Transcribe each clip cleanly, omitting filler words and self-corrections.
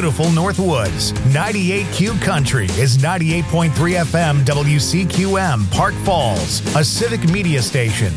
beautiful Northwoods. 98Q Country is 98.3 FM WCQM, Park Falls, a civic media station.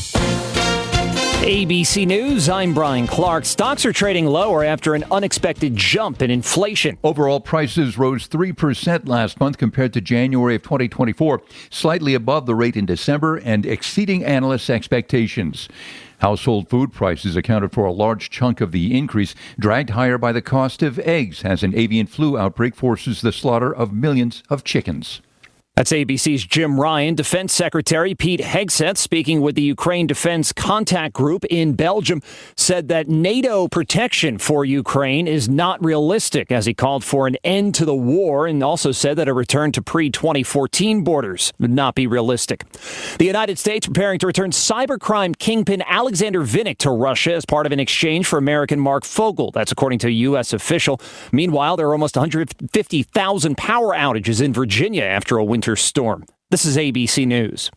ABC News, I'm Brian Clark. Stocks are trading lower after an unexpected jump in inflation. Overall prices rose 3% last month compared to January of 2024, slightly above the rate in December and exceeding analysts' expectations. Household food prices accounted for a large chunk of the increase, dragged higher by the cost of eggs as an avian flu outbreak forces the slaughter of millions of chickens. That's ABC's Jim Ryan. Defense Secretary Pete Hegseth, speaking with the Ukraine Defense Contact Group in Belgium, said that NATO protection for Ukraine is not realistic, as he called for an end to the war, and also said that a return to pre-2014 borders would not be realistic. The United States preparing to return cybercrime kingpin Alexander Vinnik to Russia as part of an exchange for American Mark Fogel. That's according to a U.S. official. Meanwhile, there are almost 150,000 power outages in Virginia after a winter storm. This is ABC News.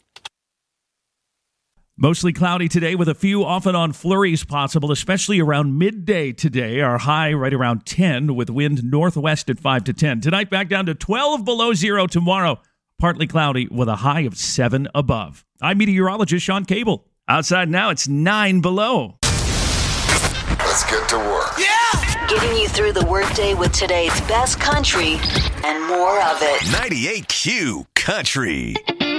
Mostly cloudy today with a few off and on flurries possible, especially around midday today. Our high right around 10 with wind northwest at 5 to 10. Tonight back down to 12 below zero tomorrow. Partly cloudy with a high of 7 above. I'm meteorologist Sean Cable. Outside now it's 9 below. Let's get to work. Yeah! Getting you through the workday with today's best country and more of it. 98Q Country.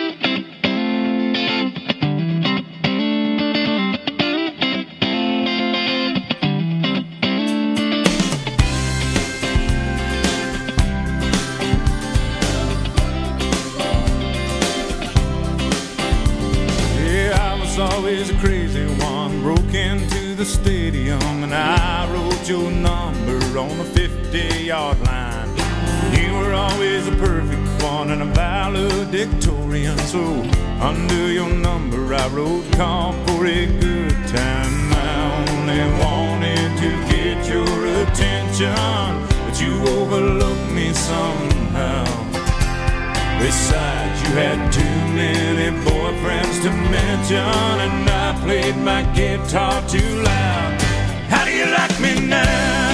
Yeah, I was always a crazy one, broke into the stadium, and I wrote your number on the 50-yard line. You were always a perfect one and a valedictorian, so under your number I wrote call for a good time. I only wanted to get your attention, but you overlooked me somehow. Besides, you had too many boyfriends to mention, and I played my guitar too loud. How do you like me now?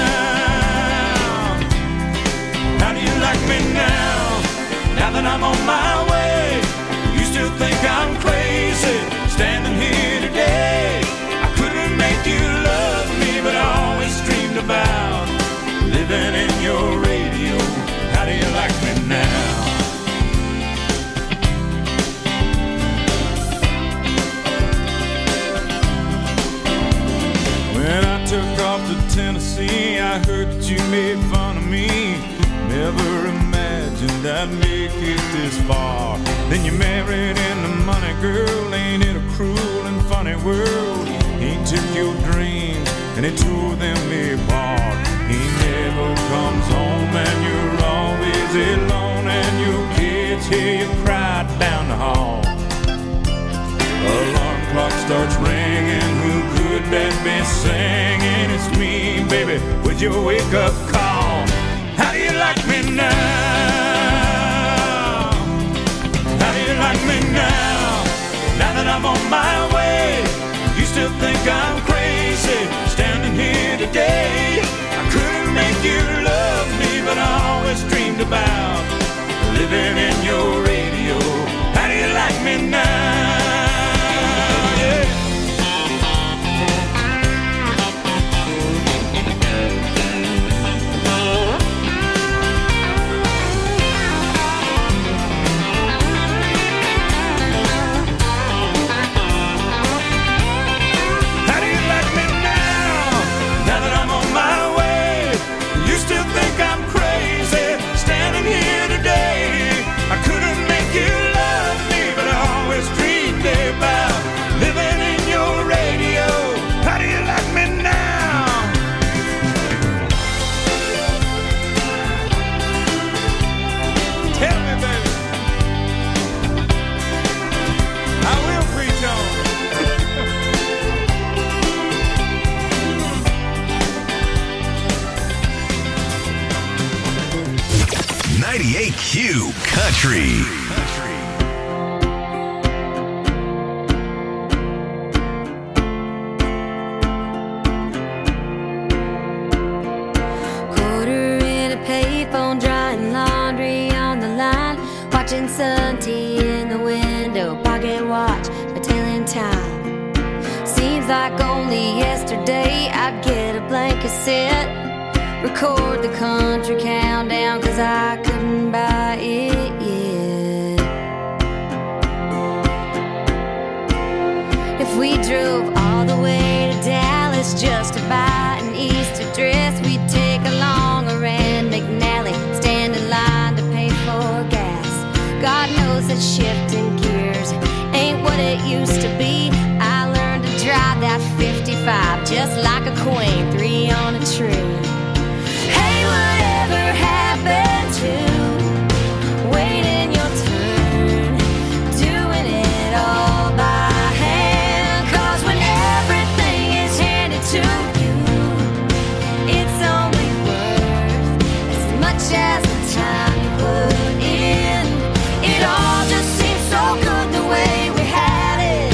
How do you like me now? Now that I'm on my way, you still think I'm crazy, standing here today. I couldn't make you love me, but I always dreamed about living in your radio. How do you like me now? When I took off to Tennessee, I heard that you made fun of me. Never imagined I'd make it this far. Then you married into money, girl. Ain't it a cruel and funny world? He took your dreams and he tore them apart. He never comes home and you're always alone, and your kids hear you cry down the hall. Alarm clock starts ringing, who could that be singing? It's me, baby, with your wake-up call. How do you like me now? How do you like me now? Now that I'm on my way, you still think I'm crazy, standing here today. I couldn't make you love me, but I always dreamed about living in your radio. How do you like me now? Q Country. Quarter watching sun tea in the window, pocket watch, a tailing time. Seems like only yesterday I'd get a blank cassette, record the country countdown, cause I couldn't buy it yet. If we drove all the way to Dallas just to buy an Easter dress, we'd take along a Rand McNally, stand in line to pay for gas. God knows that shifting gears ain't what it used to be. I learned to drive that 55 just like a queen, 3 on a tree. Hey, whatever happened to waiting your turn, doing it all by hand? Cause when everything is handed to you, it's only worth as much as the time you put in. It all just seems so good the way we had it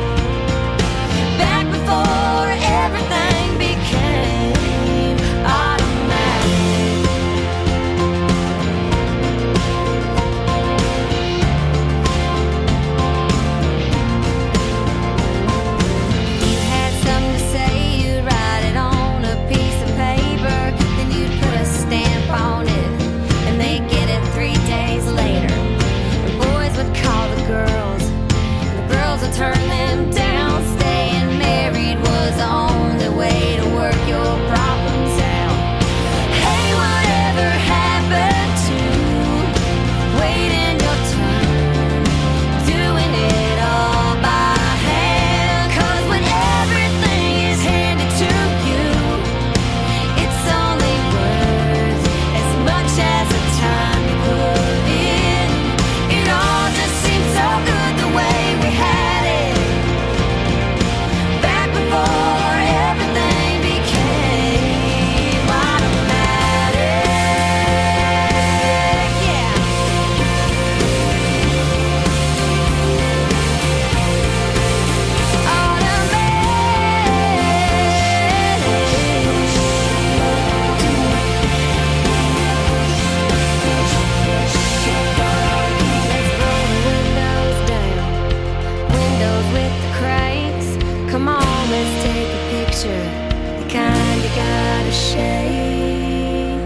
back before everything became automatic. You had something to say, you'd write it on a piece of paper, then you'd put a stamp on it, and they'd get it 3 days later. The boys would call the girls, and the girls would turn them down. Staying married was the only way to work your problems out. Hey, whatever happened to waiting your turn, doing it all by hand? Cause when everything is handed to you, it's only worth as much as the time you put in. It all just seems so good the way we had it back before everything became automatic. Yeah. Let's roll the windows down, windows with the cranks. Come on, let's take a picture, the kind you gotta shake.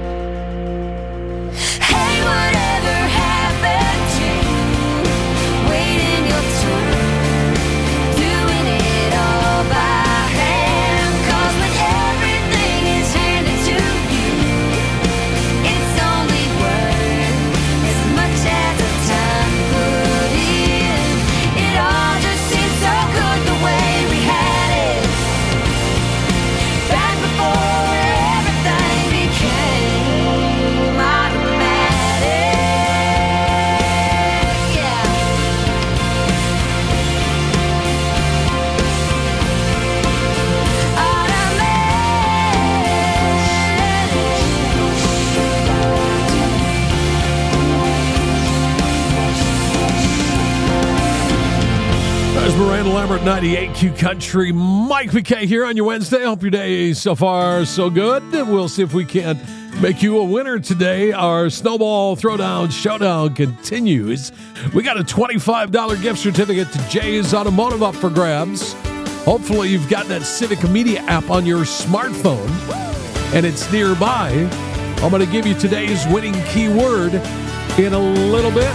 Hey, whatever happened to waiting your turn, doing it all by hand? Cause when everything is handed to you, it's only worth as much as the time you put in. It all just seems so good the way we had it back before everything became automatic. Yeah. There's Miranda Lambert, 98Q Country. Mike McKay here on your Wednesday. Hope your day so far so good. We'll see if we can make you a winner today. Our Snowball Throwdown Showdown continues. We got a $25 gift certificate to Jay's Automotive up for grabs. Hopefully you've got that Civic Media app on your smartphone and it's nearby. I'm going to give you today's winning keyword in a little bit.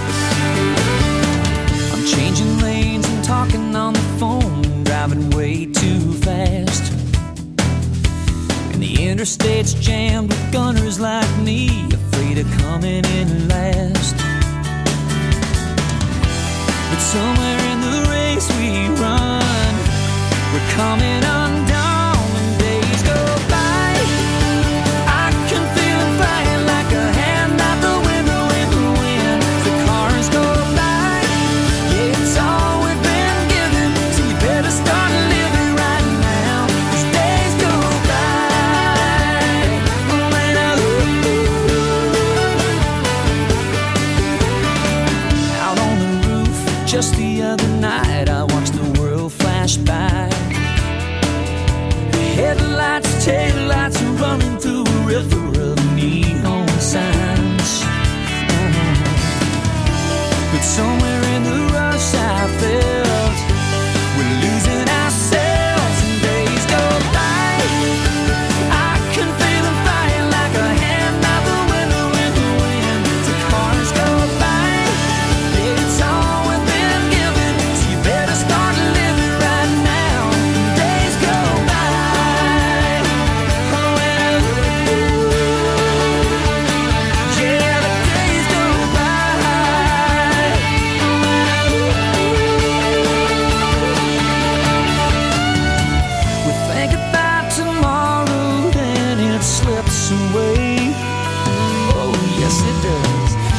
I'm changing lanes and talking on the phone, driving way too fast. And the interstate's jammed with gunners like me, afraid of coming in last. But somewhere in the race we run, we're coming undone and days go by. I can feel it flying like a hand out the window in the wind. The cars go by, yeah, it's all we've been given, so you better start living right now, 'cause days go by. When I out on the roof just the other night, I watched the world flash by.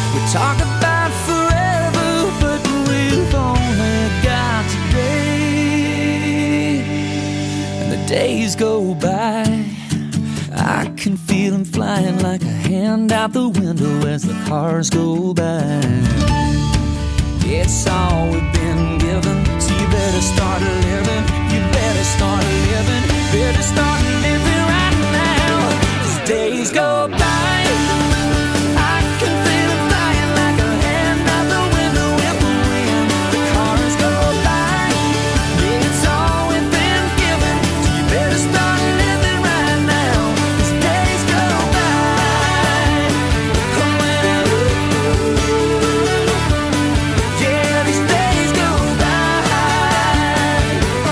We talk about forever, but we've only got today. And the days go by, I can feel them flying like a hand out the window as the cars go by. It's all we've been given, so you better start living. You better start living. Better start living right now. As days go by, I can feel them flying like a hand out the window in the wind. The cars go by, it's all we've been given, so you better start living right now. As days go by, yeah, these days go by.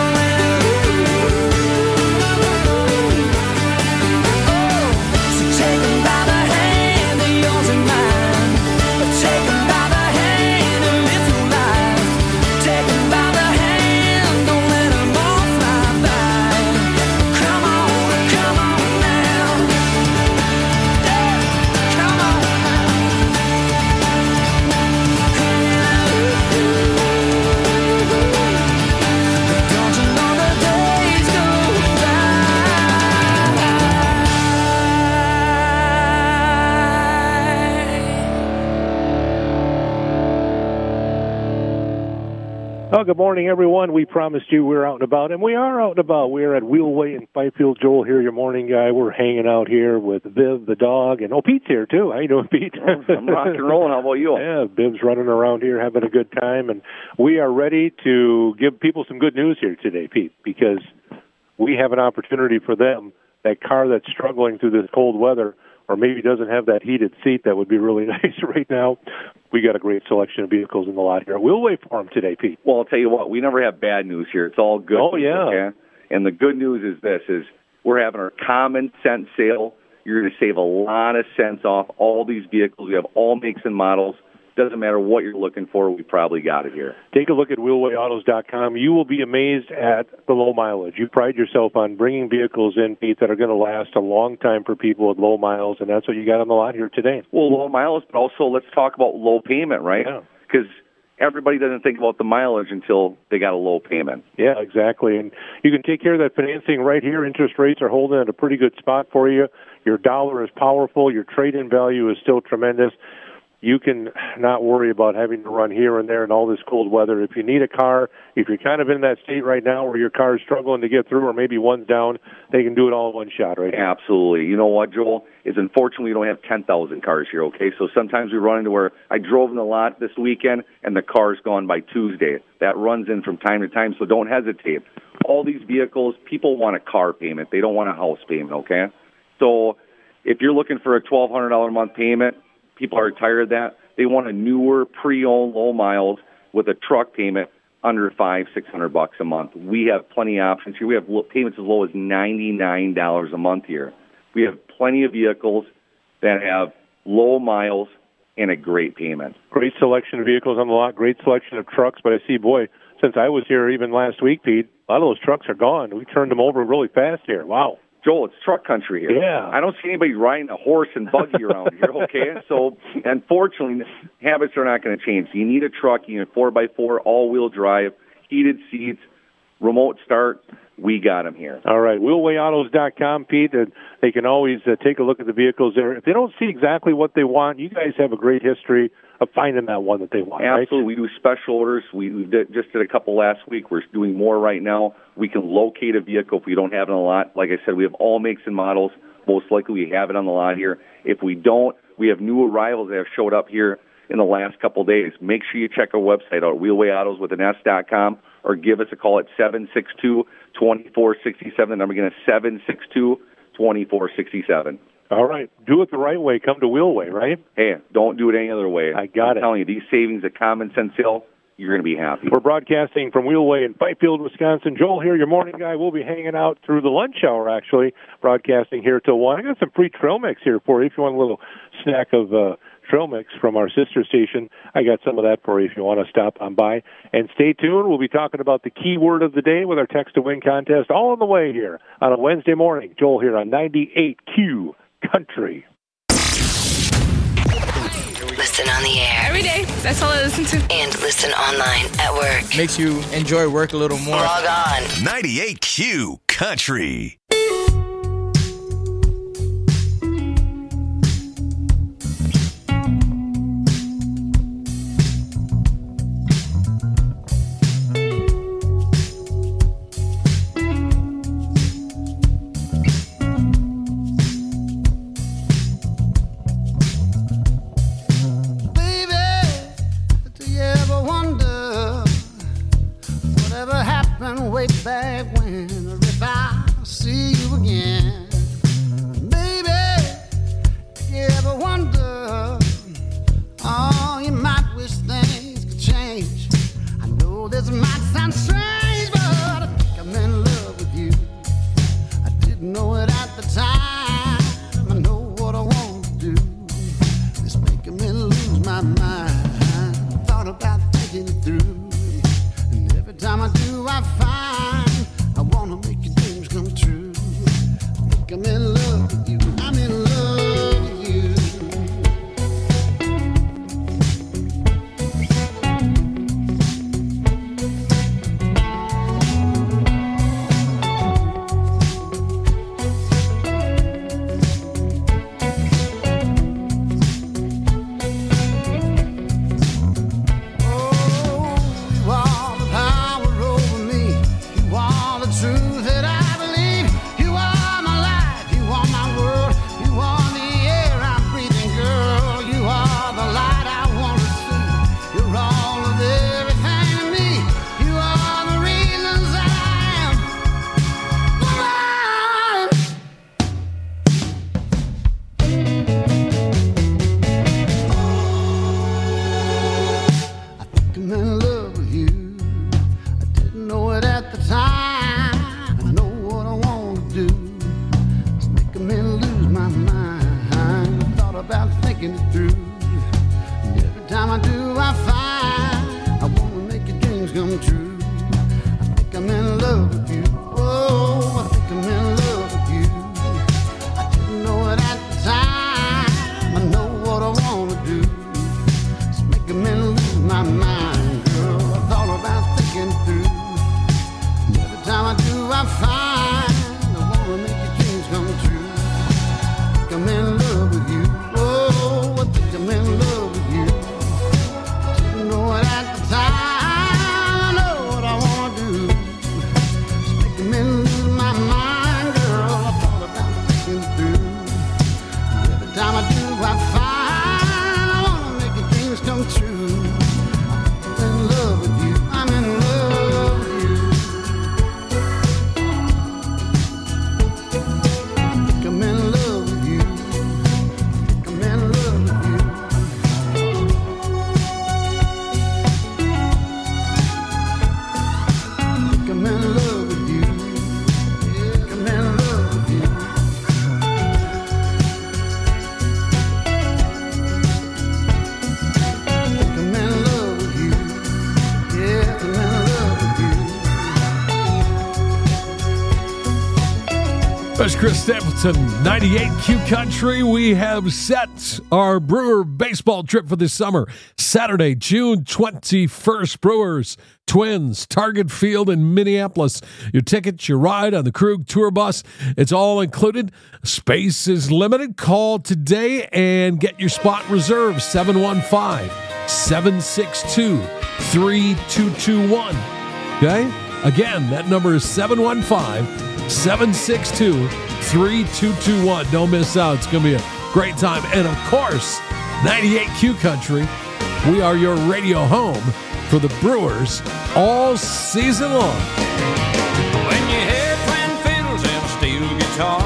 So take 'em by the hand of yours and mine. Take 'em by the hand and live your life. Take 'em by the hand, don't let 'em all fly by. Come on now. Yeah, come on. Don't you know the days go Oh, good morning, everyone. We promised you we were out and about, and we are out and about. We're at Wheelway in Fifield. Joel here, your morning guy. We're hanging out here with Viv, the dog, and Pete's here, too. How you doing, Pete? I'm rock and rolling. How about you? Yeah, Viv's running around here having a good time, and we are ready to give people some good news here today, Pete, because we have an opportunity for them, that car that's struggling through this cold weather, or maybe doesn't have that heated seat that would be really nice right now. We got a great selection of vehicles in the lot here. We'll wait for them today, Pete. Well, I'll tell you what, we never have bad news here. It's all good. Oh, yeah. Okay? And the good news is this, is we're having our common sense sale. You're going to save a lot of cents off all these vehicles. We have all makes and models. Doesn't matter what you're looking for, we probably got it here. Take a look at wheelwayautos.com. You will be amazed at the low mileage. You pride yourself on bringing vehicles in, Pete, that are going to last a long time for people with low miles, and that's what you got on the lot here today. Well, low miles, but also let's talk about low payment, right? Yeah. Because everybody doesn't think about the mileage until they got a low payment. Yeah, exactly. And you can take care of that financing right here. Interest rates are holding at a pretty good spot for you. Your dollar is powerful. Your trade-in value is still tremendous. You can not worry about having to run here and there in all this cold weather. If you need a car, if you're kind of in that state right now where your car is struggling to get through or maybe one's down, they can do it all in one shot, right? Absolutely. You know what, Joel? Is unfortunately we don't have 10,000 cars here, okay? So sometimes we run into where I drove in the lot this weekend and the car's gone by Tuesday. That runs in from time to time, so don't hesitate. All these vehicles, people want a car payment. They don't want a house payment, okay? So if you're looking for a $1,200 a month payment, people are tired of that. They want a newer, pre-owned, low miles with a truck payment under $500-600 a month. We have plenty of options here. We have payments as low as $99 a month here. We have plenty of vehicles that have low miles and a great payment. Great selection of vehicles on the lot. Great selection of trucks. But I see, boy, since I was here even last week, Pete, a lot of those trucks are gone. We turned them over really fast here. Wow. Joel, it's truck country here. Yeah. I don't see anybody riding a horse and buggy around here, okay? So, unfortunately, habits are not going to change. You need a truck, you need a 4x4, all-wheel drive, heated seats, remote start. We got them here. All right, wheelwayautos.com, Pete. They can always take a look at the vehicles there. If they don't see exactly what they want, you guys have a great history of finding that one that they want. Absolutely. Right? We do special orders. We just did a couple last week. We're doing more right now. We can locate a vehicle if we don't have it on the lot. Like I said, we have all makes and models. Most likely we have it on the lot here. If we don't, we have new arrivals that have showed up here in the last couple of days. Make sure you check our website out, wheelwayautos.com, or give us a call at 762-2467. The number again is 762-2467. All right. Do it the right way. Come to Wheelway, right? Hey, don't do it any other way. I got it. I'm telling you, these savings at Common Sense Hill, you're going to be happy. We're broadcasting from Wheelway in Fifield, Wisconsin. Joel here, your morning guy. We'll be hanging out through the lunch hour, actually, broadcasting here till 1. I got some free trail mix here for you. If you want a little snack of trail mix from our sister station, I got some of that for you if you want to stop on by. And stay tuned. We'll be talking about the keyword of the day with our Text to Win contest all on the way here on a Wednesday morning. Joel here on 98Q Country. Listen on the air. Every day. That's all I listen to. And listen online at work. Makes you enjoy work a little more. Log on. 98Q Country. Way back when, or if I see you again, baby, if you ever wonder, oh, you might wish things could change. I know this might sound strange, but I think I'm in love with you. I didn't know it at the time. I know what I want to do. It's making me lose my mind. Thought about thinking it through. Every time I do, I find I want to make your dreams come true. I think I'm in love with you. I'm in love with you. There's Chris Stapleton, 98Q Country. We have set our Brewer baseball trip for this summer. Saturday, June 21st, Brewers, Twins, Target Field in Minneapolis. Your tickets, your ride on the Krug Tour Bus, it's all included. Space is limited. Call today and get your spot reserved, 715-762-3221. Okay? Again, that number is 715-762-3221. Don't miss out. It's going to be a great time. And, of course, 98Q Country, we are your radio home for the Brewers all season long. When you hear twin fiddles and a steel guitar,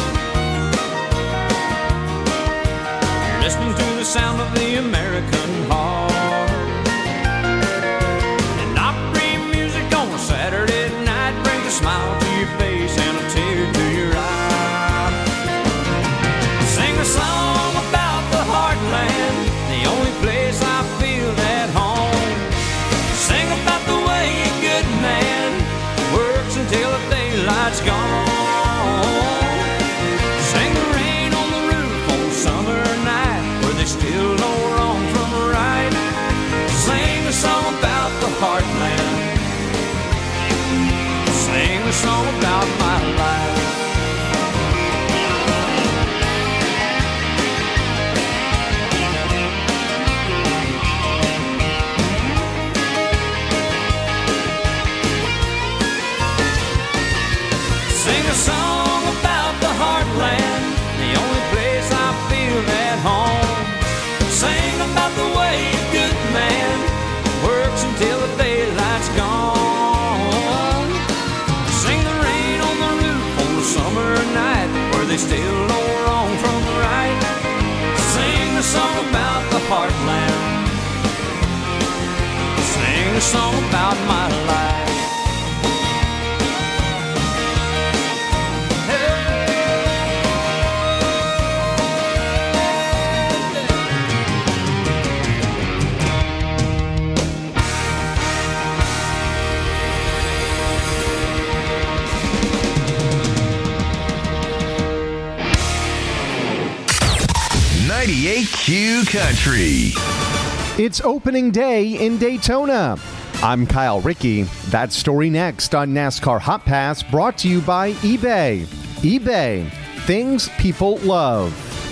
you're listening to the sound of the American heart. And Opry music on a Saturday night brings a smile to your face and a tear to your eye. Sing a song about the heartland, the only place I feel at home. Sing about the way a good man works until the daylight's gone. song about my life. Q Country. It's opening day in Daytona. I'm Kyle Rickey. That story next on NASCAR Hot Pass, brought to you by eBay. eBay, things people love.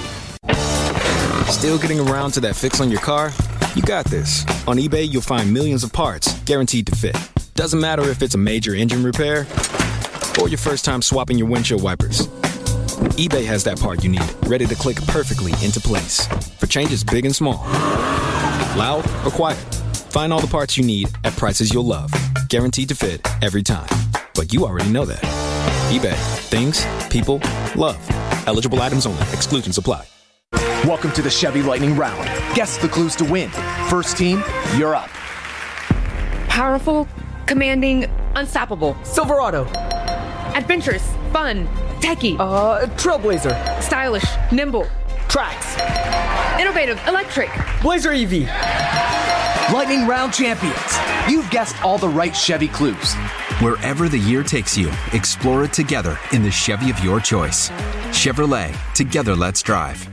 Still getting around to that fix on your car? You got this. On eBay, you'll find millions of parts guaranteed to fit. Doesn't matter if it's a major engine repair or your first time swapping your windshield wipers. eBay has that part you need, ready to click perfectly into place for changes big and small, loud or quiet. Find all the parts you need at prices you'll love, guaranteed to fit every time. But you already know that. eBay, things people love. Eligible items only. Exclusions apply. Welcome to the Chevy Lightning Round. Guess the clues to win. First team, you're up. Powerful, commanding, unstoppable. Silverado. Adventurous, fun, techie. Trailblazer. Stylish, nimble. Trax. Innovative, electric. Blazer EV. Lightning Round champions. You've guessed all the right Chevy clues. Wherever the year takes you, explore it together in the Chevy of your choice. Chevrolet, together let's drive.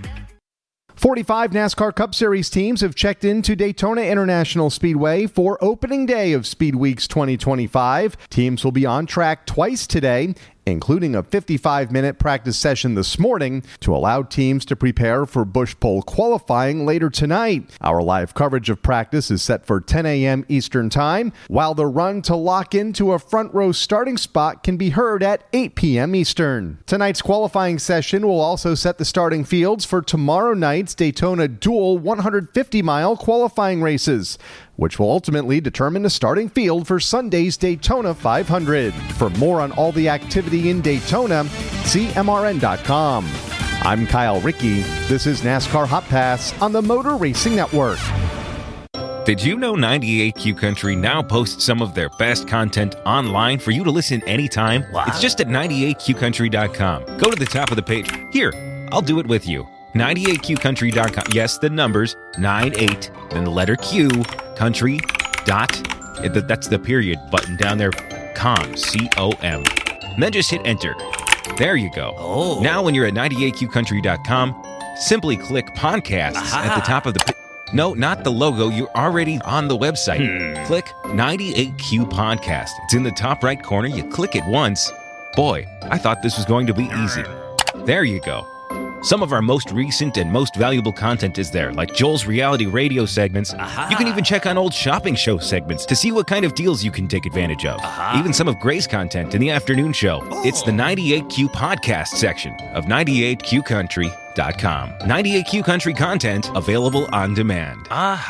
45 NASCAR Cup Series teams have checked into Daytona International Speedway for opening day of Speed Weeks 2025. Teams will be on track twice today, including a 55-minute practice session this morning to allow teams to prepare for Busch Pole qualifying later tonight. Our live coverage of practice is set for 10 a.m. Eastern Time, while the run to lock into a front row starting spot can be heard at 8 p.m. Eastern. Tonight's qualifying session will also set the starting fields for tomorrow night's Daytona dual 150-mile qualifying races, which will ultimately determine the starting field for Sunday's Daytona 500. For more on all the activity in Daytona, see MRN.com. I'm Kyle Rickey. This is NASCAR Hot Pass on the Motor Racing Network. Did you know 98Q Country now posts some of their best content online for you to listen anytime? Wow. It's just at 98QCountry.com. Go to the top of the page. Here, I'll do it with you. 98QCountry.com. Yes, the numbers, 98, then the letter Q, country, that's the period button down there, com, C-O-M. And then just hit enter. There you go. Oh. Now when you're at 98QCountry.com, simply click podcasts at the top of the No, not the logo. You're already on the website. Click 98Q Podcast. It's in the top right corner. You click it once. Boy, I thought this was going to be easy. There you go. Some of our most recent and most valuable content is there, like Joel's reality radio segments. You can even check on old shopping show segments to see what kind of deals you can take advantage of. Even some of Gray's content in the afternoon show. It's the 98Q podcast section of 98QCountry.com. 98Q Country content available on demand.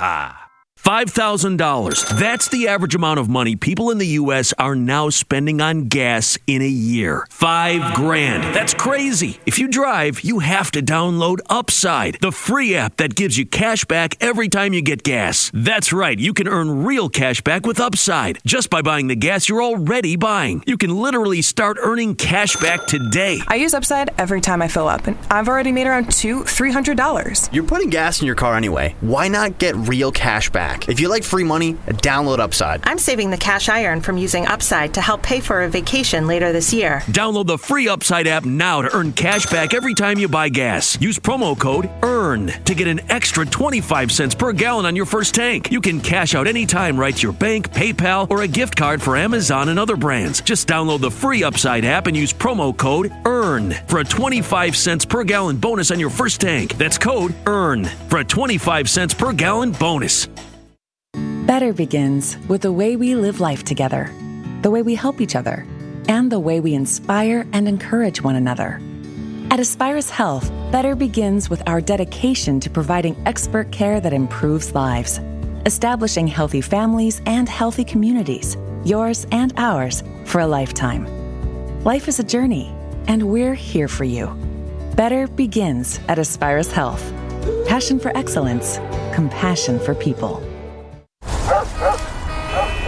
$5,000. That's the average amount of money people in the U.S. are now spending on gas in a year. $5,000. That's crazy. If you drive, you have to download Upside, the free app that gives you cash back every time you get gas. That's right. You can earn real cash back with Upside just by buying the gas you're already buying. You can literally start earning cash back today. I use Upside every time I fill up, and I've already made around $200-$300. You're putting gas in your car anyway. Why not get real cash back? If you like free money, download Upside. I'm saving the cash I earn from using Upside to help pay for a vacation later this year. Download the free Upside app now to earn cash back every time you buy gas. Use promo code EARN to get an extra 25 cents per gallon on your first tank. You can cash out anytime right to your bank, PayPal, or a gift card for Amazon and other brands. Just download the free Upside app and use promo code EARN for a 25 cents per gallon bonus on your first tank. That's code EARN for a 25 cents per gallon bonus. Better begins with the way we live life together, the way we help each other, and the way we inspire and encourage one another. At Aspirus Health, better begins with our dedication to providing expert care that improves lives, establishing healthy families and healthy communities, yours and ours, for a lifetime. Life is a journey, and we're here for you. Better begins at Aspirus Health. Passion for excellence, compassion for people.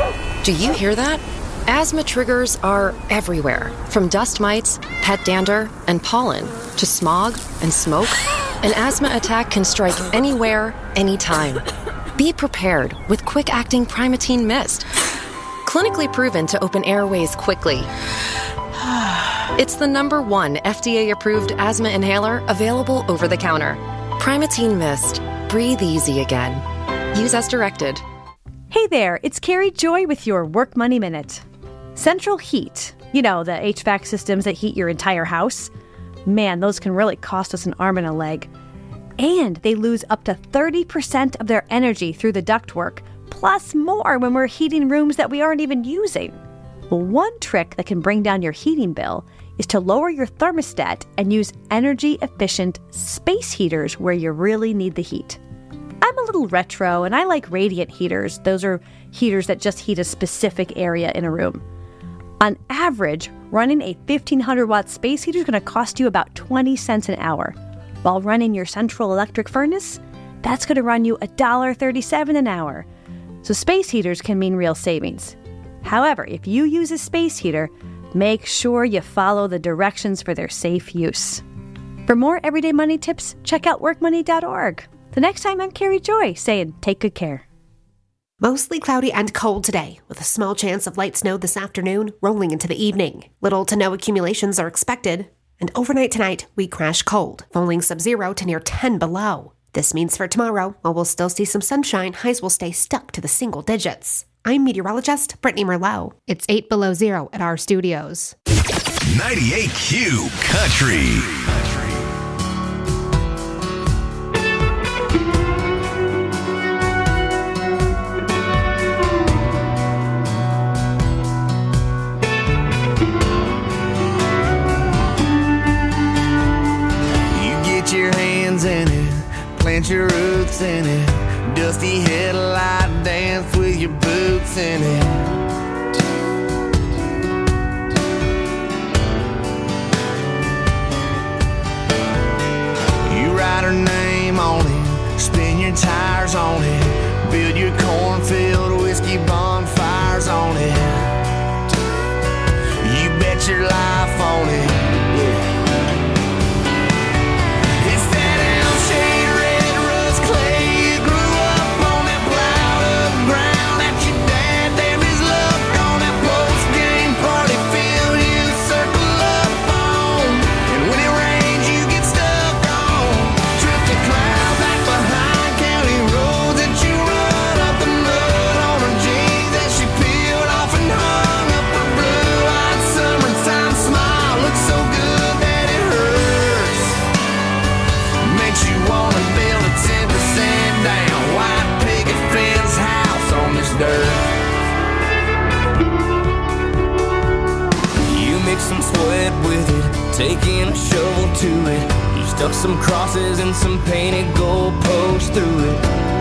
Do you hear that? Asthma triggers are everywhere, from dust mites, pet dander, and pollen, to smog and smoke. An asthma attack can strike anywhere, anytime. Be prepared with quick-acting Primatene Mist. Clinically proven to open airways quickly. It's the #1 FDA-approved asthma inhaler available over the counter. Primatene Mist. Breathe easy again. Use as directed. Hey there, it's Carrie Joy with your Work Money Minute. Central Heat, you know, the HVAC systems that heat your entire house. Man, those can really cost us an arm and a leg. And they lose up to 30% of their energy through the ductwork, plus more when we're heating rooms that we aren't even using. Well, one trick that can bring down your heating bill is to lower your thermostat and use energy-efficient space heaters where you really need the heat. I'm a little retro, and I like radiant heaters. Those are heaters that just heat a specific area in a room. On average, running a 1,500-watt space heater is going to cost you about 20 cents an hour. While running your central electric furnace, that's going to run you $1.37 an hour. So space heaters can mean real savings. However, if you use a space heater, make sure you follow the directions for their safe use. For more everyday money tips, check out workmoney.org. The next time, I'm Carrie Joy saying, take good care. Mostly cloudy and cold today, with a small chance of light snow this afternoon rolling into the evening. Little to no accumulations are expected. And overnight tonight, we crash cold, falling sub-zero to near 10 below. This means for tomorrow, while we'll still see some sunshine, highs will stay stuck to the single digits. I'm meteorologist Brittany Merlot. It's 8 below zero at our studios. 98Q Country. In it, plant your roots in it, dusty headlight dance with your boots in it. You write her name on it, spin your tires on it, build your cornfield whiskey bonfires on it. You bet your life on it. Yeah. Taking a shovel to it, you stuck some crosses and some painted goalposts through it.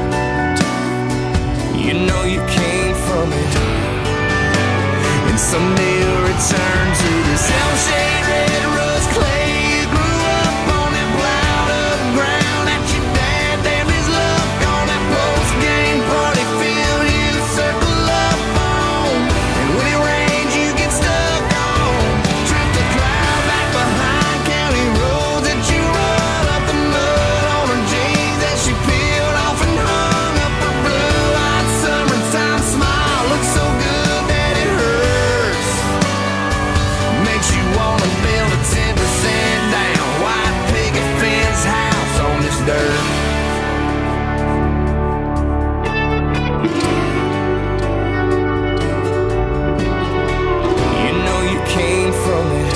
You know you came from it, and someday you'll return to this shade red rust clay. You grew up on that plowed up ground that your dad damned his luck on that post game party field you circle up on, and when it rains you get stuck on. Trip the cloud back behind county roads that you run up the mud on her jeans that she peeled off and hung up her blue-eyed summertime smile. Looks so good that it hurts, makes you wanna build a 10% down white picket fence house on this dirt. You know you came from it,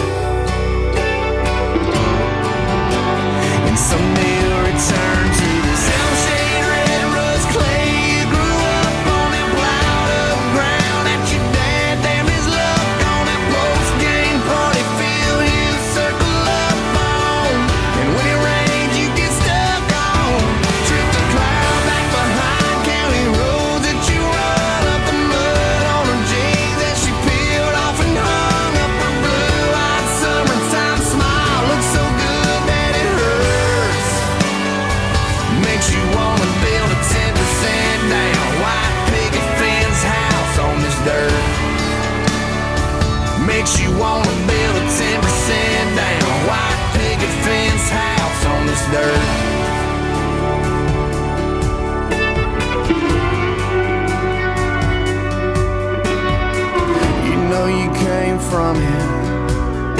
and someday you'll return to this shade red rust clay. You grew up on that plowed up ground that your dad damned his luck on that post game party field you circle up on, and when it rains you get stuck on. Trip the cloud back behind county roads that you run up the mud on her jeans that she peeled off and hung up her blue-eyed summertime smile. Looks so good that it hurts, makes you wanna build a 10% down white picket fence house on this dirt. makes you want to build a 10% down white picket fence house on this dirt. You came from it.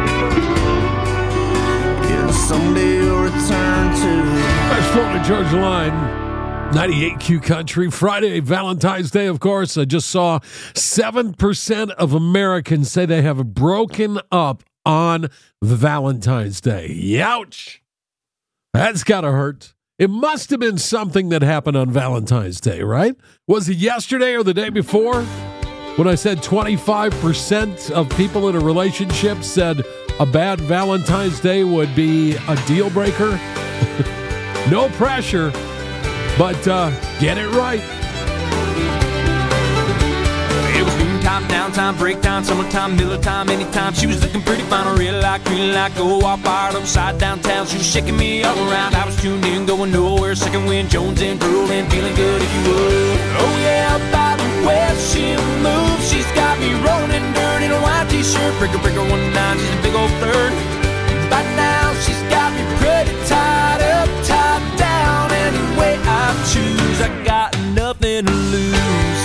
Yeah, someday you'll return to it. That's Florida Georgia Line, 98Q Country. Friday, Valentine's Day, of course. I just saw 7% of Americans say they have broken up on Valentine's Day. Youch! That's gotta hurt. It must have been something that happened on Valentine's Day, right? Was it yesterday or the day before? When I said 25% of people in a relationship said a bad Valentine's Day would be a deal breaker. No pressure, but get it right. It was noontime, downtime, break time, summertime, Miller time, anytime. She was looking pretty fine, real like, green like, go off, fired upside downtown. She was shaking me all around. I was tuned in, going nowhere. Second wind, Jones and drooling, feeling good if you would. Oh yeah, by the way she moves, she's got me rolling in dirt in a white t-shirt. Breaker, breaker, 1-9, she's a big old flirt. By now, she's got me pretty tied up, top down. Any way I choose, I got nothing to lose.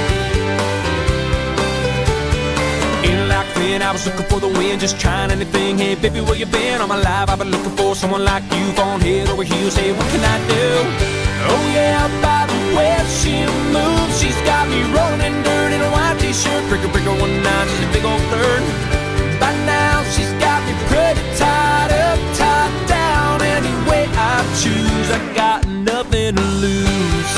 I was looking for the win, just trying anything. Hey, baby, where you been? All my life I've been looking for someone like you, falling head over heels. Hey, what can I do? Oh yeah, by the way she moves, she's got me rolling in dirt in a white t-shirt. Breaker, breaker, 1-9, she's a big old flirt. By now, she's got me pretty tied up, top down. Any way I choose, I got nothing to lose.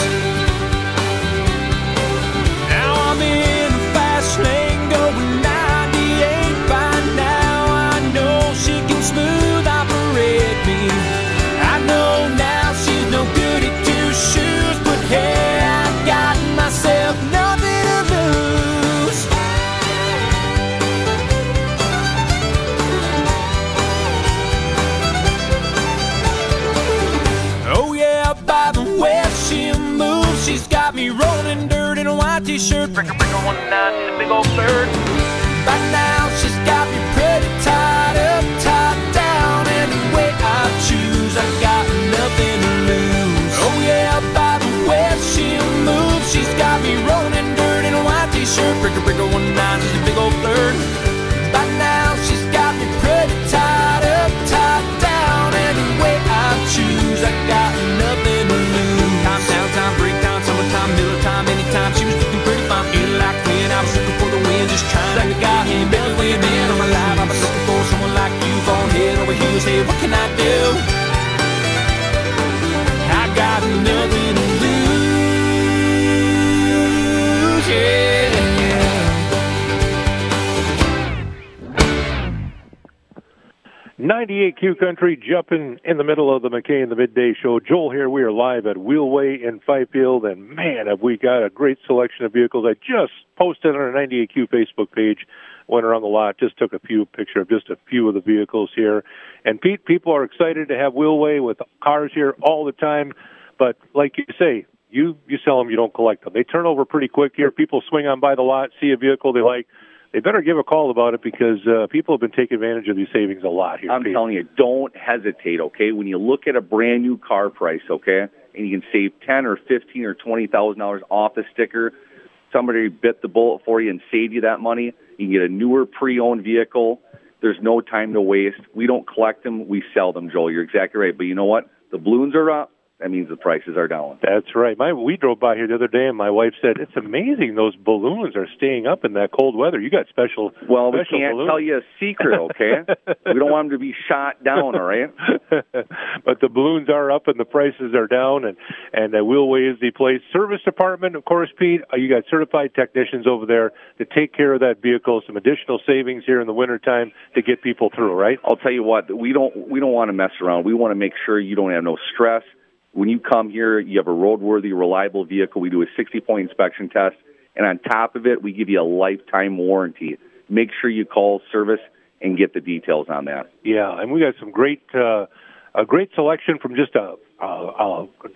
Now I'm in the fast lane going 98 by now. I know she can smooth operate me. I know now she's no good at two shoes, but hey, I got myself nothing to lose. Oh yeah, by the way she moves, she's got me rolling dirt in a white t-shirt. Breaker, breaker, 1-9, she's a big old flirt. By now she's got me pretty tied up, top down. Any way I choose, I got nothing to lose. Oh yeah, by the way she moves, she's got me rolling in dirt in a white t-shirt. Breaker, breaker, 1-9, she's a big old flirt. By now she's got me pretty tied up, top down. Any way I choose, I got nothing to lose. Time, downtime, break time, summertime, Miller time, anytime. She was looking pretty fine, feeling like when I was looking for the win, just trying like a guy. Hey, baby, where you been? All my life I've been looking for someone like you, falling head over heels. Hey, what can I do? I got nothing to lose, yeah. 98Q Country, jumping in the middle of the McKay in the Midday Show. Joel here. We are live at Wheelway in Fifield, and man, have we got a great selection of vehicles. I just posted on our 98Q Facebook page, went around the lot, just took a picture of just a few of the vehicles here. And Pete, people are excited to have Wheelway with cars here all the time, but like you say, you sell them, you don't collect them. They turn over pretty quick here. People swing on by the lot, see a vehicle they like. They better give a call about it because people have been taking advantage of these savings a lot here. I'm telling you, don't hesitate, okay? When you look at a brand new car price, okay, and you can save $10,000 or $15,000 or $20,000 off a sticker, somebody bit the bullet for you and saved you that money. You can get a newer pre-owned vehicle. There's no time to waste. We don't collect them, we sell them, Joel. You're exactly right. But you know what? The balloons are up. That means the prices are down. That's right. We drove by here the other day, and my wife said, it's amazing those balloons are staying up in that cold weather. You got special Well, special we can't balloons. tell you a secret, okay? We don't want them to be shot down, all right? But the balloons are up and the prices are down, and Wheelway is the place. Service department, of course, Pete, you got certified technicians over there to take care of that vehicle, some additional savings here in the wintertime to get people through, right? I'll tell you what, we don't want to mess around. We want to make sure you don't have no stress. When you come here, you have a roadworthy, reliable vehicle. We do a 60-point inspection test, and on top of it, we give you a lifetime warranty. Make sure you call service and get the details on that. Yeah, and we got some great, a great selection from just a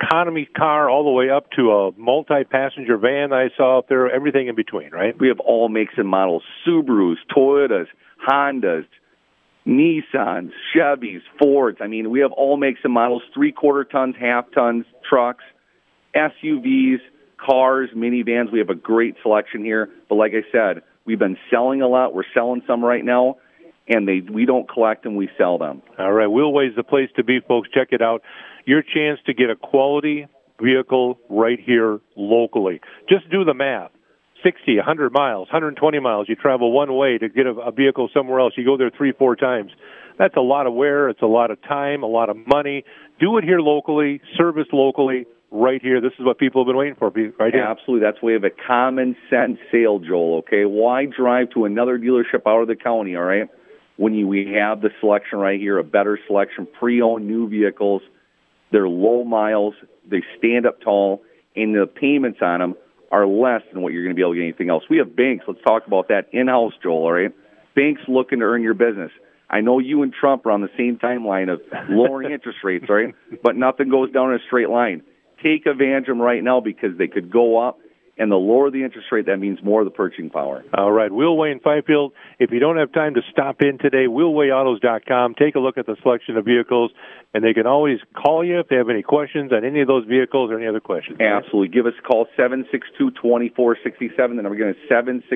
economy car all the way up to a multi-passenger van I saw out there, everything in between, right? We have all makes and models, Subarus, Toyotas, Hondas, Nissans, Chevys, Fords. I mean, we have all makes and models, 3/4 tons, half tons, trucks, SUVs, cars, minivans. We have a great selection here. But like I said, we've been selling a lot. We're selling some right now, and we don't collect them, we sell them. All right, Wheelway's the place to be, folks. Check it out. Your chance to get a quality vehicle right here locally. Just do the math. 60, 100 miles, 120 miles. You travel one way to get a vehicle somewhere else. You go there 3-4 times. That's a lot of wear. It's a lot of time, a lot of money. Do it here locally. Service locally. Right here. This is what people have been waiting for, right here. Absolutely. That's why we have a common sense sale, Joel, okay? Why drive to another dealership out of the county, all right, when we have the selection right here, a better selection, pre-owned new vehicles. They're low miles. They stand up tall, and the payments on them are less than what you're going to be able to get anything else. We have banks. Let's talk about that in-house, Joel, all right? Banks looking to earn your business. I know you and Trump are on the same timeline of lowering interest rates, right? But nothing goes down in a straight line. Take advantage of them right now because they could go up, and the lower the interest rate, that means more of the purchasing power. All right, Wheelway in Fifield. If you don't have time to stop in today, wheelwayautos.com. Take a look at the selection of vehicles, and they can always call you if they have any questions on any of those vehicles or any other questions. Absolutely. Give us a call, 762-2467. The number again is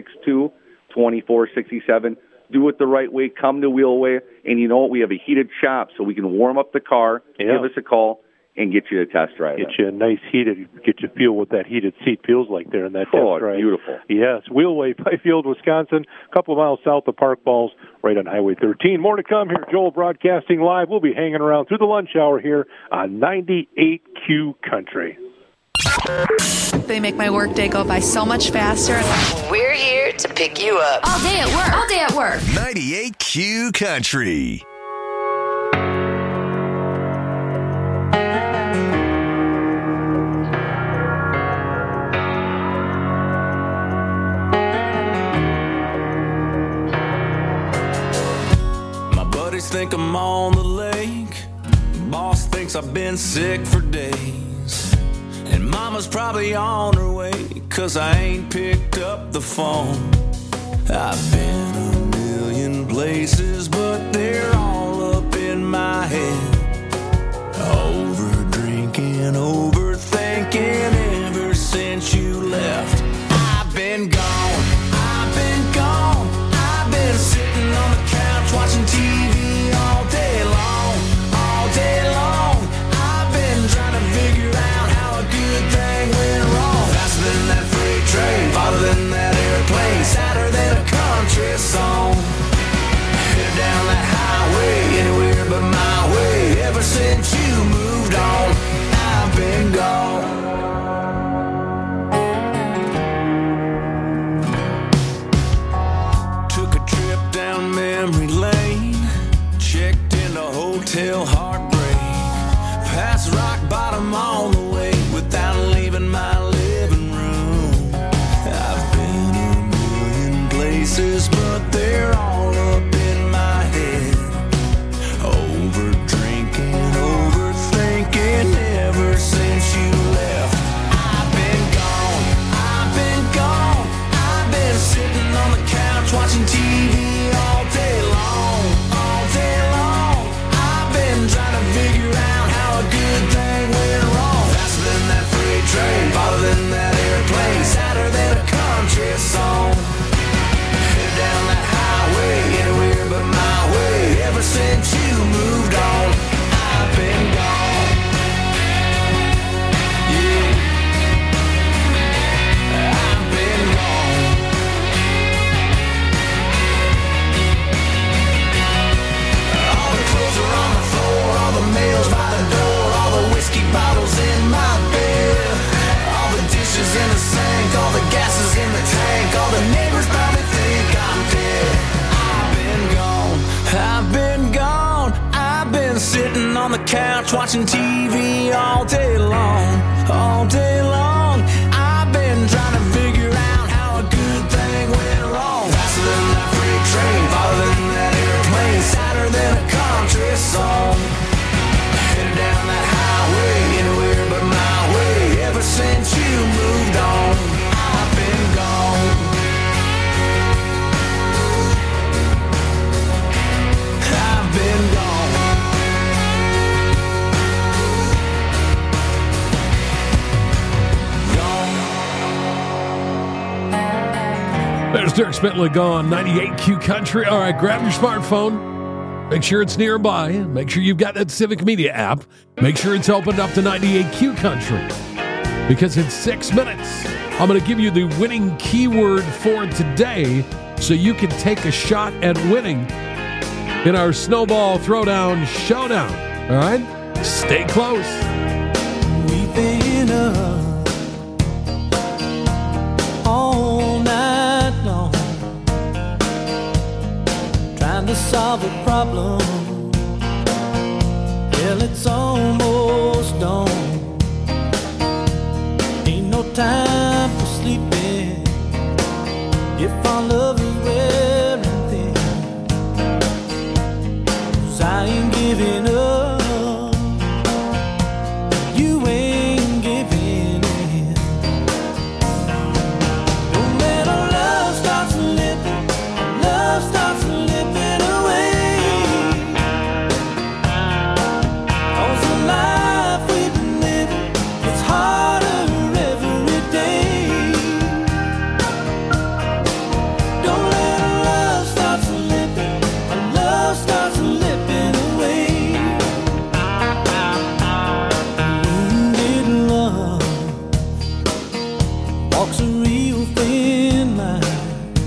762-2467. Do it the right way. Come to Wheelway, and you know what? We have a heated shop, so we can warm up the car. Yeah. Give us a call and get you a test drive. Get you a nice heated, get you feel what that heated seat feels like there in that test drive. Beautiful. Yes, Wheelway, Fifield, Wisconsin, a couple of miles south of Park Falls, right on Highway 13. More to come here. Joel broadcasting live. We'll be hanging around through the lunch hour here on 98Q Country. They make my workday go by so much faster. We're here to pick you up. All day at work. All day at work. 98Q Country. Think I'm on the lake. Boss thinks I've been sick for days. And mama's probably on her way, 'cause I ain't picked up the phone. I've been a million places, but they're all up in my head. Over drinking, overthinking ever since you left. I've been gone, I've been gone. I've been sitting on the couch watching TV all day long, all day long. I've been trying to figure out how a good thing went wrong. Faster than that freight train, farther than that airplane, sadder than a country song. Headed down that highway, anywhere but my way. Ever since you moved on, I've been gone. Took a trip down memory lane, checked into hotel heartbreak, past rock bottom on the way without leaving my living room. I've been a million places, but they're all up in my head. Over drinking, overthinking ever since you left. I've been gone, I've been gone. I've been sitting on the couch watching TV all day long, all day long. I've been trying to figure out how a good thing went wrong. Faster than that freight train, farther than that airplane, sadder than a country song. Headed down that highway, anywhere but my way. Ever since you moved on, I've been gone. Yeah, I've been gone. All the clothes are on the floor, all the mail's by the door, all the whiskey bottles in my bed, all the dishes in the sink, all the gases in the tank, all the neighbors probably think I'm dead. I've been gone, I've been gone. I've been sitting on the couch watching TV all day long, all day long. I've been trying to figure out how a good thing went wrong. Faster than that freight train, farther than that airplane, sadder than a country song. Headed down that highway, anywhere but my There's Dirk Bentley gone, 98Q Country. All right, grab your smartphone. Make sure it's nearby. Make sure you've got that Civic Media app. Make sure it's opened up to 98Q Country. Because in 6 minutes, I'm going to give you the winning keyword for today so you can take a shot at winning in our Snowball Throwdown Showdown. All right? Stay close. We've been up all night long trying to solve a problem. Well, it's almost dawn. Ain't no time for sleeping if our love is wearing thin. 'Cause I ain't giving up. You ain't giving in. Don't let our love start slipping. Love starts slipping away. 'Cause the life we've been living, it's harder every day. Don't let our love start slipping. Our love starts slipping away. Wounded love walks a real thin line.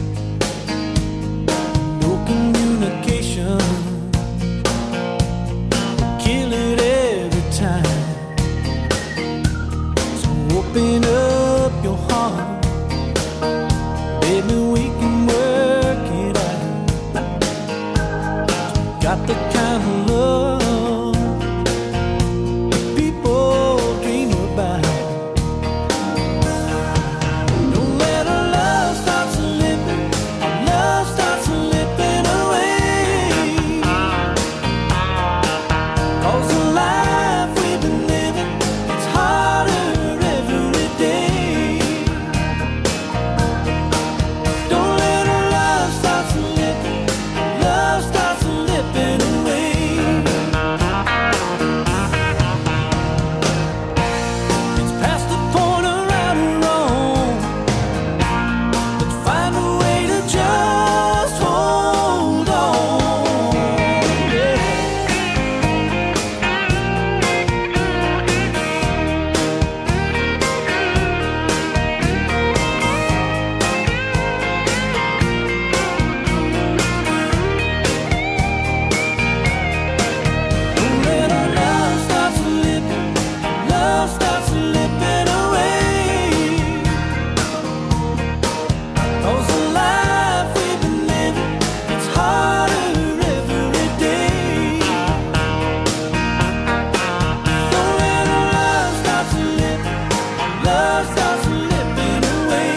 No communication, kill it every time. So open up your heart, baby, we can work it out. Got the kind of love people dream about. Don't let our love start slipping. Our love starts slipping away. 'Cause the life we've been living, it's harder every day. Don't let our love start slipping. Love starts slipping away. It's past the point of right or wrong. Let's find a way to just hold on. Yeah. Don't let our love start slipping. Love starts slipping away. 'Cause the life we've been living, it's harder every day. Don't let our love start slipping. Love starts slipping away.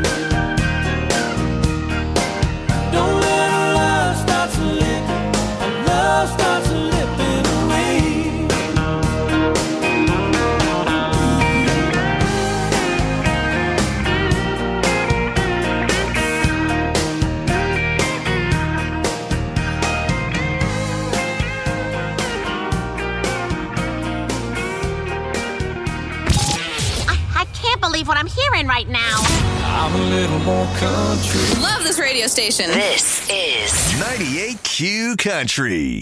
Don't let our love start slipping. Love starts slipping away. I can't believe what I'm hearing right now. I'm a little more country. Love this radio station. This is 98Q Country.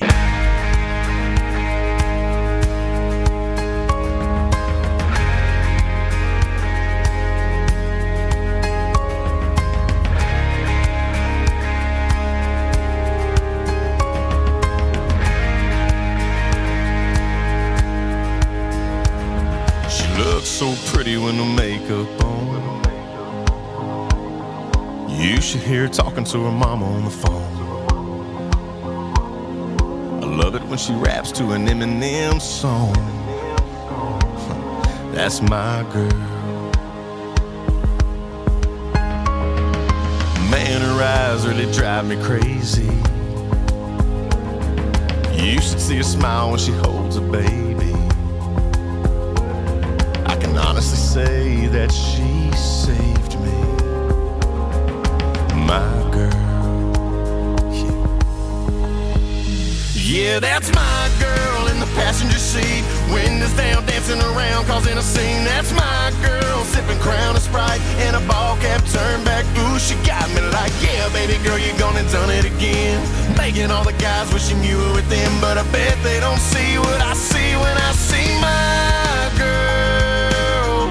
She looks so pretty with no makeup on. You should hear her talking to her mama on the phone. I love it when she raps to an Eminem song. That's my girl. Man, her eyes really drive me crazy. You should see her smile when she holds a baby. I can honestly say that she saved me. My girl. Yeah, that's my girl in the passenger seat. Windows down, dancing around, causing a scene. That's my girl, sipping Crown and Sprite and a ball cap turned back. Ooh, she got me like, yeah, baby girl, you gone and done it again. Making all the guys wishing you were with them, but I bet they don't see what I see when I see my girl.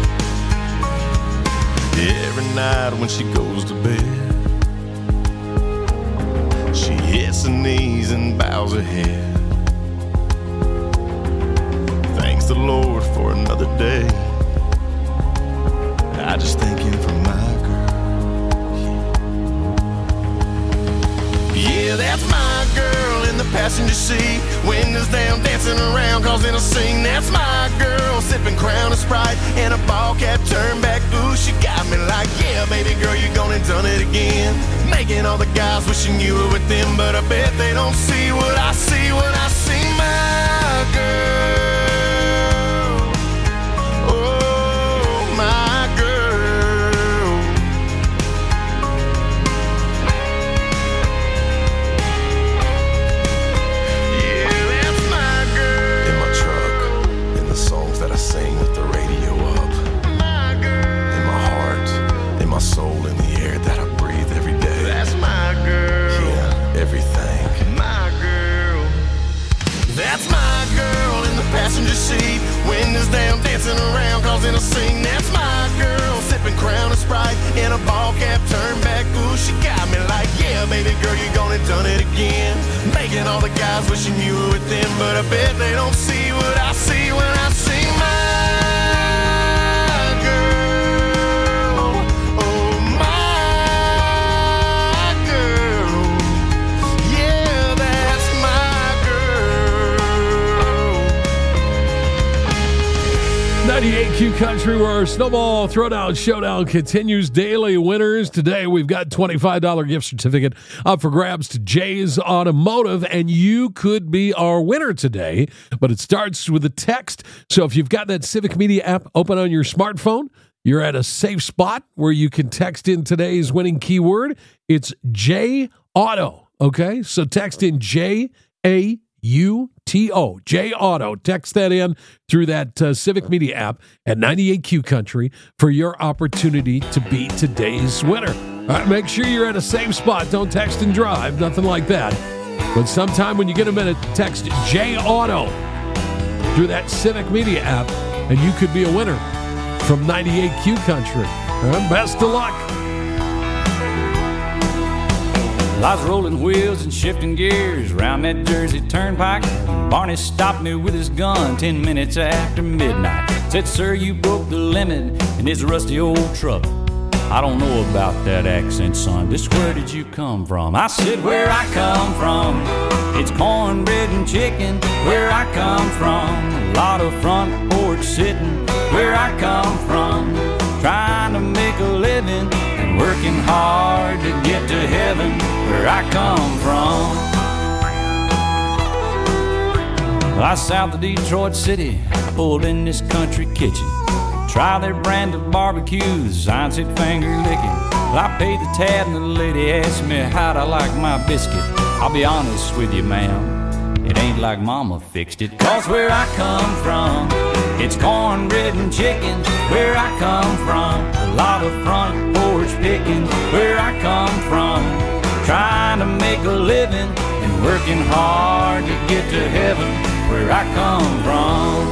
Every night when she goes to bed, she hits her knees and bows her head. Thanks the Lord for another day. I just thank him for my girl. Yeah, that's my girl in the passenger seat. Windows down, dancing around, causing a scene. That's my girl, sipping Crown and Sprite and a ball cap turned back. Ooh, she got me like, yeah, baby girl, you gone and done it again. Making all the guys wishing you were with them, but I bet they don't see what I see when I see my girl. Oh, my girl. Yeah, that's my girl. In my truck, in the songs that I sing with the radio up. My girl. In my heart, in my soul, in the air that I breathe every day. That's my girl. Yeah, everything. My girl. That's my girl in the passenger seat. Windows down, dancing around, causing a scene. That's my girl, sipping Crown and Sprite and a ball cap turned back. Ooh, she got me like, yeah, baby girl, you gone and done it again. Making all the guys wishing you were with them, but I bet they don't see what I see when I see my girl. Oh, my girl. Yeah, that's my girl. 98Q Country, where our Snowball Throwdown Showdown continues. Daily winners. Today, we've got $25 gift certificate up for grabs to Jay's Automotive, and you could be our winner today. But it starts with a text. So if you've got that Civic Media app open on your smartphone, you're at a safe spot where you can text in today's winning keyword. It's J Auto. Okay, so text in JAUTO, J Auto. Text that in through that Civic Media app at 98Q Country for your opportunity to be today's winner. All right, make sure you're at a safe spot. Don't text and drive, nothing like that. But sometime when you get a minute, text J Auto through that Civic Media app, and you could be a winner from 98Q Country. All right, best of luck. I was rolling wheels and shifting gears round that Jersey Turnpike. Barney stopped me with his gun 10 minutes after midnight. Said, sir, you broke the limit in his rusty old truck. I don't know about that accent, son. Just where did you come from? I said, where I come from, it's cornbread and chicken. Where I come from, a lot of front porch sitting. Where I come from, trying to make a living and working hard to get to heaven. Where I come from, well, I south of Detroit City. I pulled in this country kitchen, try their brand of barbecues. Sign said finger licking. Well, I paid the tab and the lady asked me how'd I like my biscuit. I'll be honest with you, ma'am, it ain't like mama fixed it. Cause where I come from, it's cornbread and chicken. Where I come from, a lot of front porch picking. Where I come from, trying to make a living and working hard to get to heaven. Where I come from.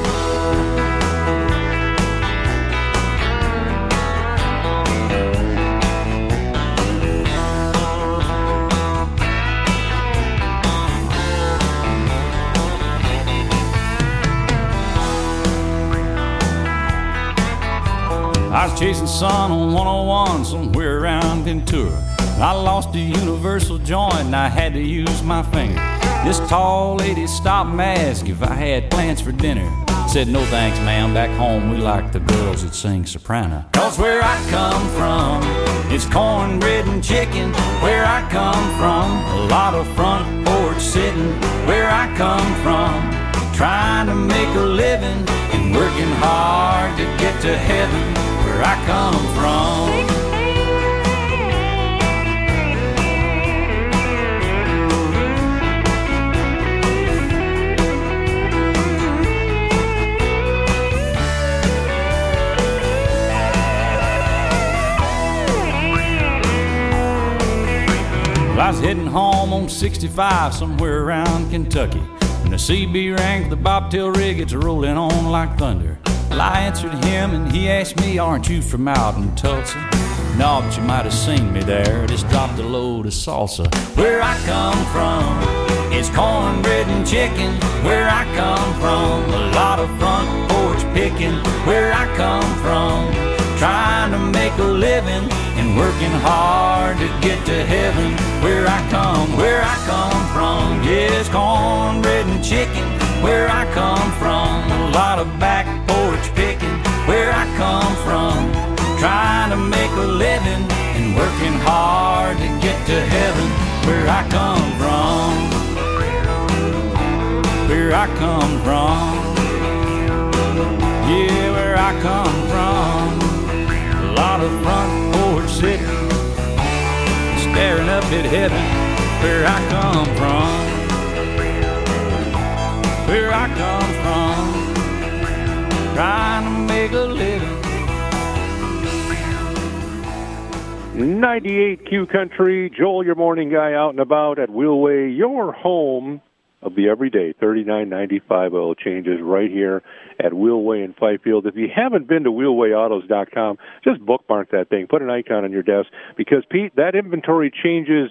I was chasing sun on 101 somewhere around Ventura. I lost a universal joint and I had to use my finger. This tall lady stopped and asked if I had plans for dinner. Said, no thanks, ma'am, back home we like the girls that sing soprano. Cause where I come from, it's cornbread and chicken. Where I come from, a lot of front porch sitting. Where I come from, trying to make a living and working hard to get to heaven. Where I come from. Well, I was heading home on 65 somewhere around Kentucky when the CB rang for the bobtail rig. It's rolling on like thunder. Well, I answered him and he asked me, aren't you from out in Tulsa? No, but you might have seen me there. Just dropped a load of salsa. Where I come from, it's cornbread and chicken. Where I come from, a lot of front porch picking. Where I come from, trying to make a living and working hard to get to heaven. Where I come from, yes, cornbread and chicken. Where I come from, a lot of back porch picking. Where I come from, trying to make a living and working hard to get to heaven. Where I come from, where I come from, yeah, where I come from. A lot of front porch sitting, staring up at heaven. Where I come from, where I come from, trying to make a living. 98Q Country, Joel, your morning guy, out and about at Wheelway, your home of the everyday 39.95 oil changes right here at Wheelway in Fifield. If you haven't been to wheelwayautos.com, just bookmark that thing, put an icon on your desk, because, Pete, that inventory changes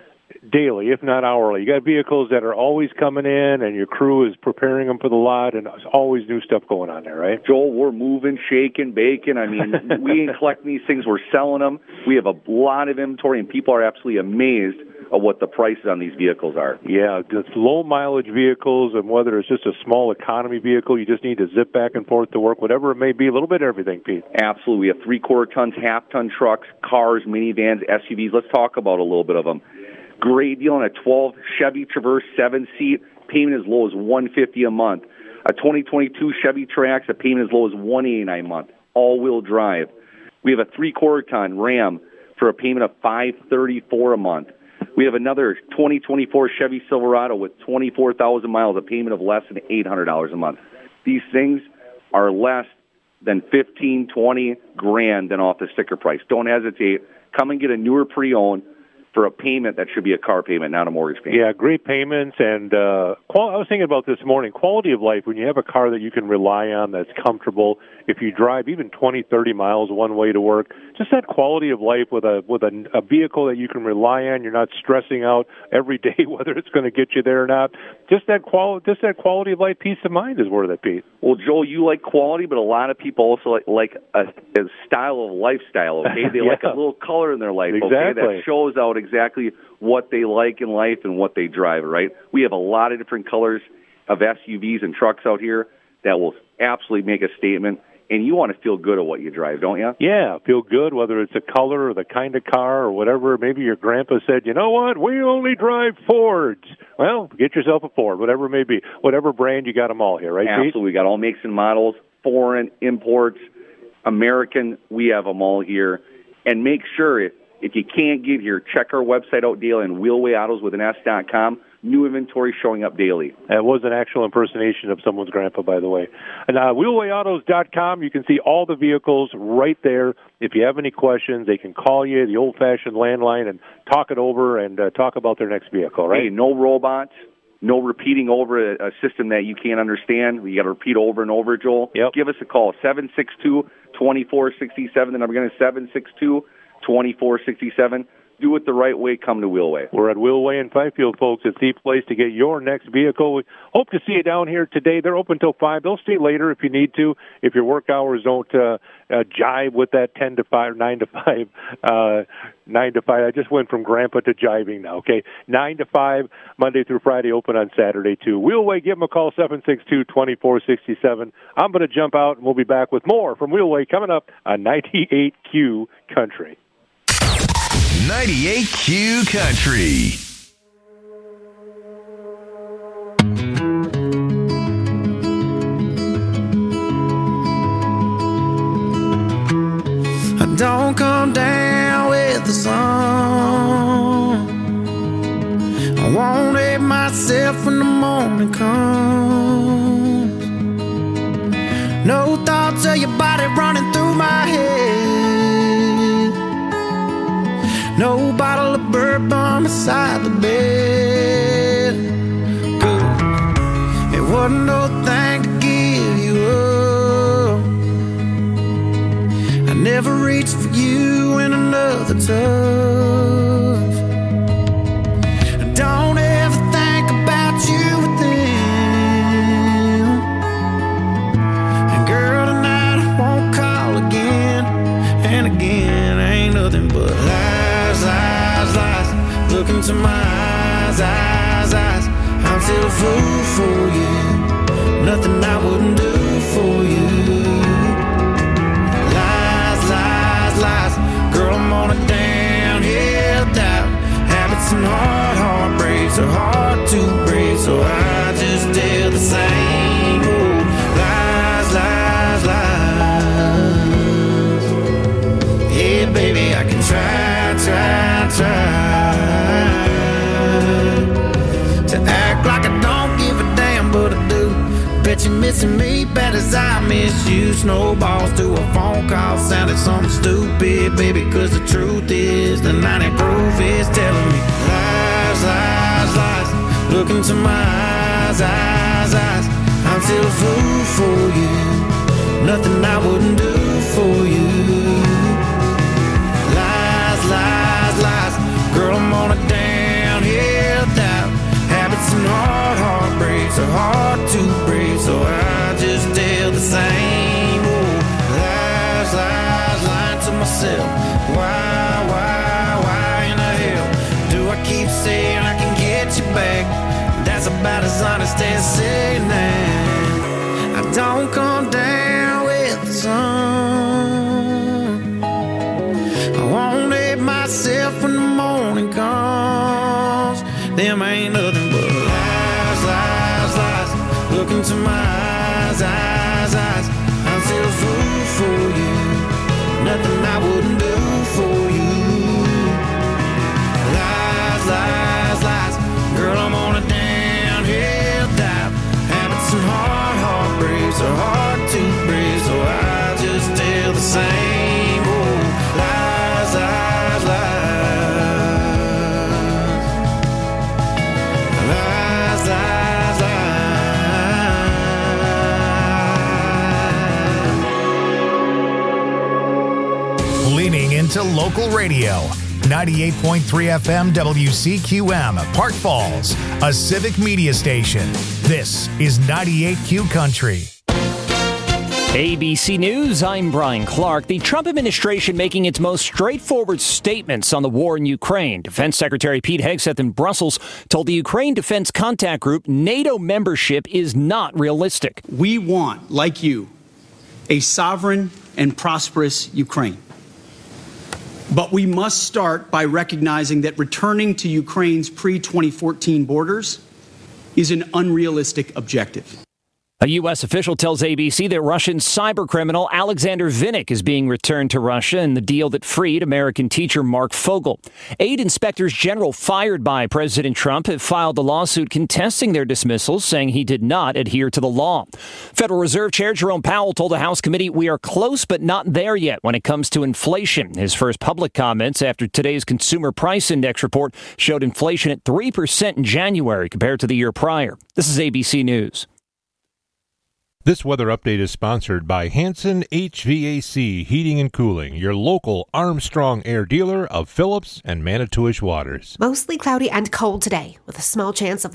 daily, if not hourly. You got vehicles that are always coming in, and your crew is preparing them for the lot, and there's always new stuff going on there, right? Joel, we're moving, shaking, baking. I mean, we ain't collecting these things. We're selling them. We have a lot of inventory, and people are absolutely amazed at what the prices on these vehicles are. Yeah, just low-mileage vehicles, and whether it's just a small economy vehicle, you just need to zip back and forth to work, whatever it may be, a little bit of everything, Pete. Absolutely. We have 3/4 tons, half-ton trucks, cars, minivans, SUVs. Let's talk about a little bit of them. Great deal on a 12 Chevy Traverse 7-seat, payment as low as $150 a month. A 2022 Chevy Trax, a payment as low as $189 a month, all-wheel drive. We have a 3/4 ton Ram for a payment of $534 a month. We have another 2024 Chevy Silverado with 24,000 miles, a payment of less than $800 a month. These things are less than $15, $20 grand than off the sticker price. Don't hesitate. Come and get a newer pre-owned for a payment that should be a car payment, not a mortgage payment. Yeah, great payments. And I was thinking about this morning, quality of life, when you have a car that you can rely on, that's comfortable, if you drive even 20, 30 miles one way to work, just that quality of life with a vehicle that you can rely on. You're not stressing out every day whether it's going to get you there or not. Just that quality of life, peace of mind is worth it, Pete. Well, Joel, you like quality, but a lot of people also like a style of lifestyle, okay? They like a little color in their life, okay? That shows out exactly what they like in life and what they drive, right? We have a lot of different colors of SUVs and trucks out here that will absolutely make a statement. And you want to feel good at what you drive, don't you? Yeah, feel good, whether it's a color or the kind of car or whatever. Maybe your grandpa said, you know what, we only drive Fords. Well, get yourself a Ford, whatever it may be. Whatever brand, you got them all here, right, Absolutely. Pete? We got all makes and models, foreign, imports, American. We have them all here. And make sure, if you can't get here, check our website out daily on wheelwayautos.com. New inventory showing up daily. That was an actual impersonation of someone's grandpa, by the way. And wheelwayautos.com, you can see all the vehicles right there. If you have any questions, they can call you, the old-fashioned landline, and talk it over and talk about their next vehicle, right? Hey, no robots, no repeating over a system that you can't understand. You got to repeat over and over, Joel. Yep. Give us a call, 762-2467. The number again is 762-2467. Do it the right way, come to Wheelway. We're at Wheelway in Fifield, folks. It's the place to get your next vehicle. We hope to see you down here today. They're open till 5. They'll stay later if you need to, if your work hours don't jive with that 10 to 5, 9 to 5, 9 to 5. I just went from grandpa to jiving now, okay? 9 to 5, Monday through Friday, open on Saturday, too. Wheelway, give them a call, 762-2467. I'm going to jump out, and we'll be back with more from Wheelway coming up on 98Q Country. 98Q Country. I don't come down with the sun. I won't hate myself when the morning comes. No thoughts of your body running through my head. No bottle of bourbon her by my side of the bed. Good. It wasn't no thing to give you up. I never reached for you in another touch. Don't ever think about you with them. And girl, tonight I won't call again. And again, ain't nothing but lies, lies, lies. Look into my eyes, eyes, eyes. I'm still a fool for you. Nothing I wouldn't do for you. Lies, lies, lies. Girl, I'm on a downhill dive. Habits and heartbreaks are hard to break, so I just tell the same old lies, lies, lies. Yeah, baby, I can try to act like I don't give a damn, but I do. Bet you're missing me bad as I miss you. Snowballs to a phone call sounded something stupid, baby, cause the truth is the 90 proof is telling me lies, lies, lies. Look into my eyes, eyes, eyes. I'm still a fool for you. Nothing I wouldn't do for you. Lies, lies, lies. Girl, I'm on a downhill dive. Habits and heartbreaks are hard to break, so I just tell the same old lies, lies, lying to myself. Why in the hell do I keep saying I can get you back? That's about as honest as saying that I don't come down with the sun. I won't hate myself when the morning comes. Them ain't nothing but lies, lies, lies. Look into my eyes, eyes, eyes. I'm still a fool for you. Nothing I wouldn't do for you. Lies, lies, lies. Girl, I'm on a downhill dive. Habits and heartbreaks are hard to break, so I just tell the same old lies, lies, lies. Lies, lies, lies. Leaning into local radio. 98.3 FM WCQM, Park Falls, a civic media station. This is 98Q Country. ABC News, I'm Brian Clark. The Trump administration making its most straightforward statements on the war in Ukraine. Defense Secretary Pete Hegseth in Brussels told the Ukraine Defense Contact Group NATO membership is not realistic. We want, like you, a sovereign and prosperous Ukraine. But we must start by recognizing that returning to Ukraine's pre-2014 borders is an unrealistic objective. A U.S. official tells ABC that Russian cybercriminal Alexander Vinnik is being returned to Russia in the deal that freed American teacher Mark Fogel. 8 inspectors general fired by President Trump have filed a lawsuit contesting their dismissals, saying he did not adhere to the law. Federal Reserve Chair Jerome Powell told the House committee, "We are close but not there yet when it comes to inflation." His first public comments after today's Consumer Price Index report showed inflation at 3% in January compared to the year prior. This is ABC News. This weather update is sponsored by Hanson HVAC Heating and Cooling, your local Armstrong Air dealer of Phillips and Manitowish Waters. Mostly cloudy and cold today, with a small chance of